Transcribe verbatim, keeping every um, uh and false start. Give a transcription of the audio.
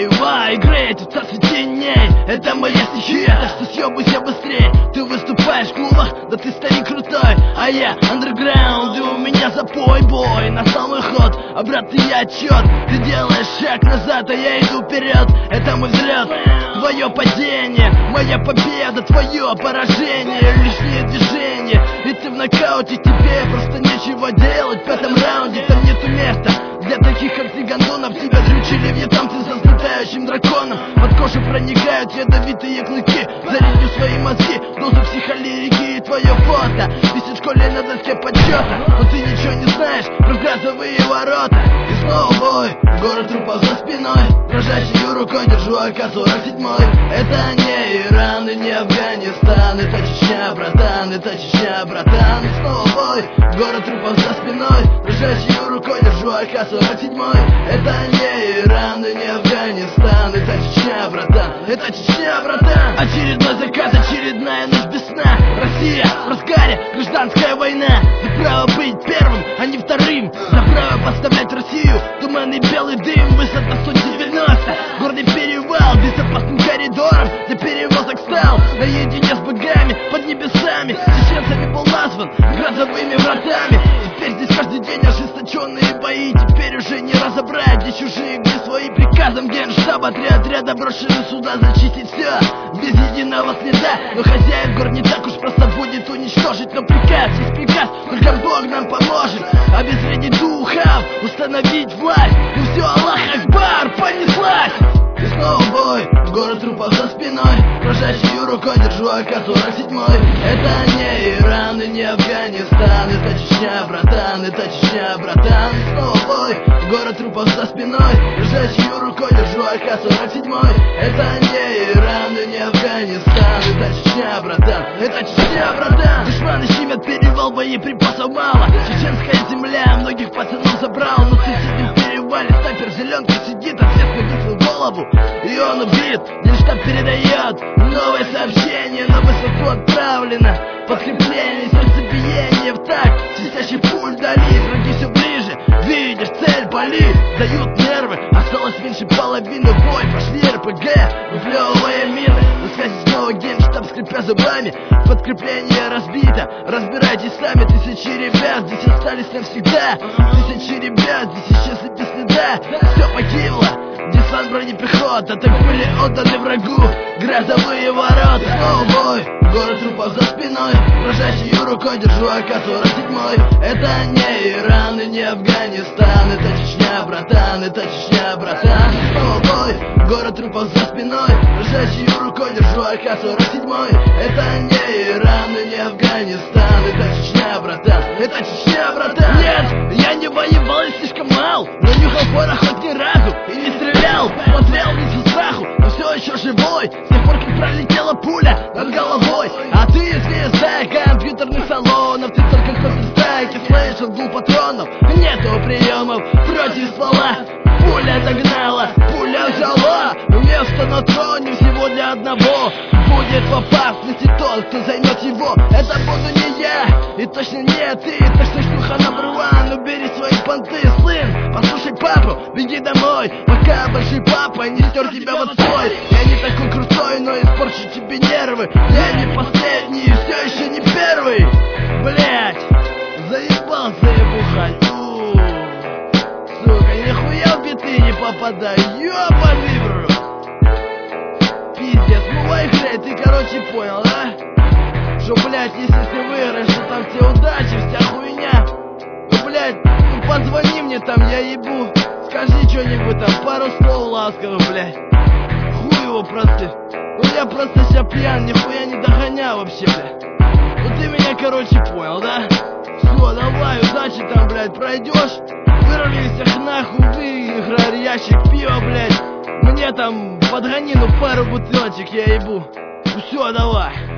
Пей, играет в царстве теней. Это моя стихия, так что съебайся быстрее. Ты выступаешь в клубах, да ты старик крутой, а я андерграунд, и у меня запой бой. Настал мой ход, обратный отчет. Ты делаешь шаг назад, а я иду вперед. Это мой взлет, твое падение, моя победа, твое поражение. Лишние движения, и ты в нокауте. Тебе просто нечего делать в этом раунде. Там нету места для таких, как ты, гондонов. Тебя дрючили вьетнамцы со взлетающим драконом. Под кожу проникают ядовитые клыки. Зарядю свои мозги, дозу психолирики. И твое фото висит в школе на доске почета. Но ты ничего не знаешь про газовые ворота. И снова бой, город трупов за спиной. Дрожащей рукой держу А К сорок семь. Это не Иран и не Афганистан. Это Чечня, братан, это Чечня, братан. И снова бой, город трупов за спиной. Дрожащей рукой держу А К сорок семь. Это не Иран и не Афганистан. Это Чечня, братан, это Чечня, братан. Очередной закат, очередная ночь без сна. Россия в разгаре, гражданская война. За право быть первым, а не вторым. За право поставлять Россию туман и белый дым. Высота сто девяносто, горный перевал безопасным коридором для перевозок стал. Наедине с богами под небесами. Чеченцами был назван грозовыми вратами. Теперь здесь каждый день ожесточенные бои. Теперь уже не разобрать, где чужие, где свои. Приказом генштаба три отряда брошены сюда зачистить все без единого следа. Но хозяин гор не так уж просто будет уничтожить. Но приказ есть приказ, только Бог нам поможет обезвредить духов, установить власть. Ну все, Аллах Акбар, понеслась. И снова бой, город трупов за спиной. Дрожащей рукой держу А К сорок семь. Это не Иран и не Афганистан. Это Чечня, братан, это Чечня, братан. И снова бой, город трупов за спиной. Дрожащей рукой держу А К сорок семь. Это не Иран и не Афганистан. Это Чечня, братан, это Чечня, братан. Душманы щемят перевал, боеприпасов мало. Чеченская земля многих пацанов забрала. Но в соседнем перевале снайпер зеленка сидит, ответственный выстрел в голову, и он убит. Генштаб передает новое сообщение. На высоту отправлено подкрепление. Сердцебиение в такт свистящий пуль вдали. Враги все ближе, видишь цель, пали. Дают нервы, осталось меньше половины. Бой, пошли Р П Г, выплевывая мины. На связи снова генштаб, скрипя зубами. Подкрепление разбито, разбирайтесь сами. Тысячи ребят здесь остались навсегда. Тысячи ребят здесь исчезли без следа. Все погибло, десант бронепехота. Так были отданы врагу грозовые ворота. Снова бой, город трупов за спиной. Дрожащей рукой держу А К сорок семь. Это не Иран и не Афганистан. Это Чечня, братан, это Чечня, братан. Снова бой, город трупов за спиной. Дрожащей рукой держу А К сорок семь. Это не Иран и не Афганистан. Это Чечня, братан, это Чечня, братан. Нет, я не воевал и слишком мал, но нюхал порох хоть ни разу и не стрелял. Смотрел вниз со страху, но все еще живой. С тех пор, как пролетела пуля над головой. А ты звезда компьютерных салонов. Ты только в Counter-Strike слышал гул патронов. Нету приемов против ствола. Пуля догнала, пуля взяла место на троне всего для одного. Будет в опасности тот, кто займет его. Это буду не я, и точно не ты. Так что шлюха number one, убери свои понты. Сын, послушай папу, беги домой, пока большой папа не стер тебя в отстой. Я не такой крутой, но испорчу тебе нервы. Я не последний, и все еще не первый. Блять, заебался я бухать. Сука, нихуя в биты не попадаю, ёбаный в рот. Пиздец, ну выиграй, ты короче понял, да? Что, блять, если ты выиграешь, что там тебе удачи, вся хуйня. Ну, блять, ну позвони мне там, я ебу. Скажи что-нибудь там, пару слов ласковых, блять. Хуй его просто. Ну я просто сейчас пьян, нихуя не догоняю вообще, блять. Ну ты меня, короче, понял, да? Все, давай, удачи там, блять, пройдешь. Вырвались их нахуй, выиграли ящик пива, блять. Мне там подгони, ну пару бутылочек, я ебу. Ну все, давай.